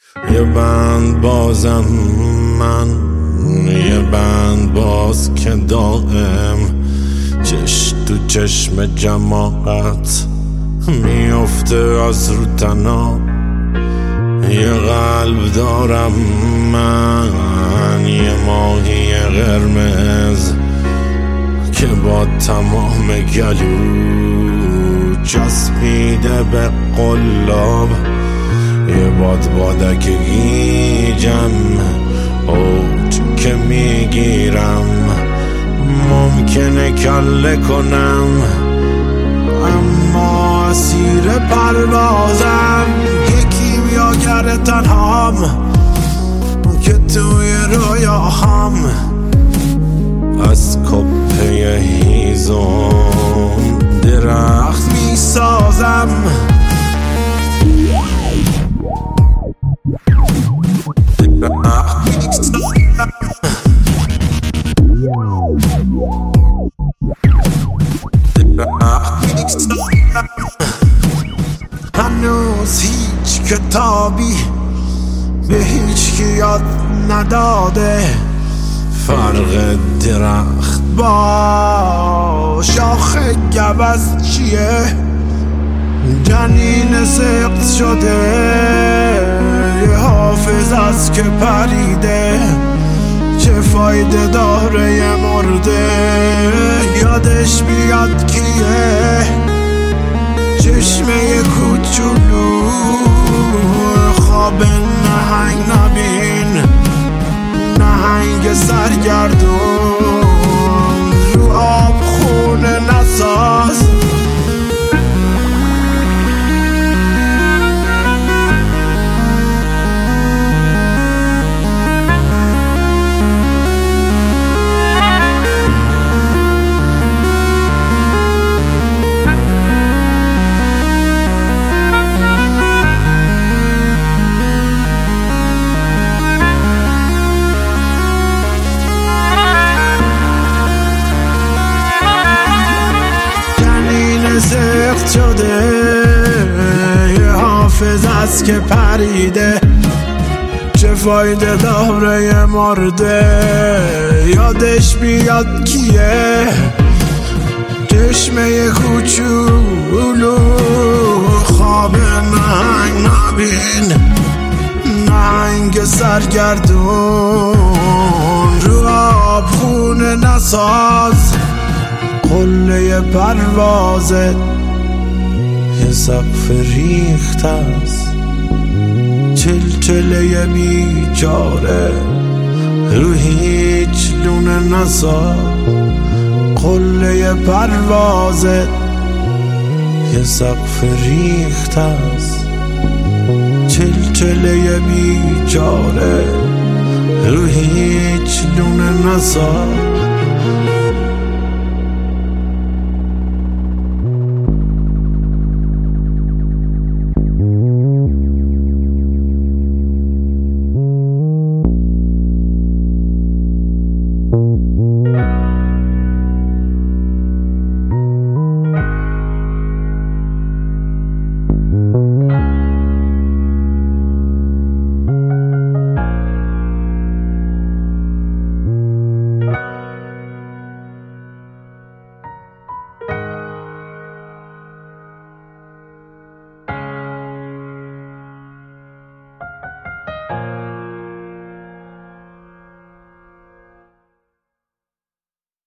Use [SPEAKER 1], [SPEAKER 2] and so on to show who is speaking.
[SPEAKER 1] یه بند بازم من، یه بند باز که دائم چشم تو چشم جماعت میفته از رو تنها. یه قلب دارم من، یه ماهی قرمز که با تمام گلو چسبیده به قلاب. یه بادک گیجم اوج که میگیرم، ممکنه کله کنم اما اسیر پروازم. یکی میاگر تنهام که توی رویاهم از کپه هیزم درخت میسازم. هنوز هیچ کتابی به هیچ کی یاد نداده فرق درخت با شاخ گوز چیه. جنین سقط شده یه حافظ است که پریده، چه فایده داره یه مرده یادش بیاد کیه. چشمه کوچولو خواب نهنگ نبین، نهنگ سرگردون رو آب خونه نساز. سخت شده یه حافظ است که پریده، چه فایده داره یه مرده یادش بیاد کیه. چشمه کوچولو خواب نهنگ نبین، نهنگ سرگردون رو آب خونه نساز. قله پروازت یه سقف ریخت است، چلچله بیچاره رو هیچ لونه نساز. قله پروازت یه سقف ریخت است، چلچله بیچاره رو هیچ لونه نساز.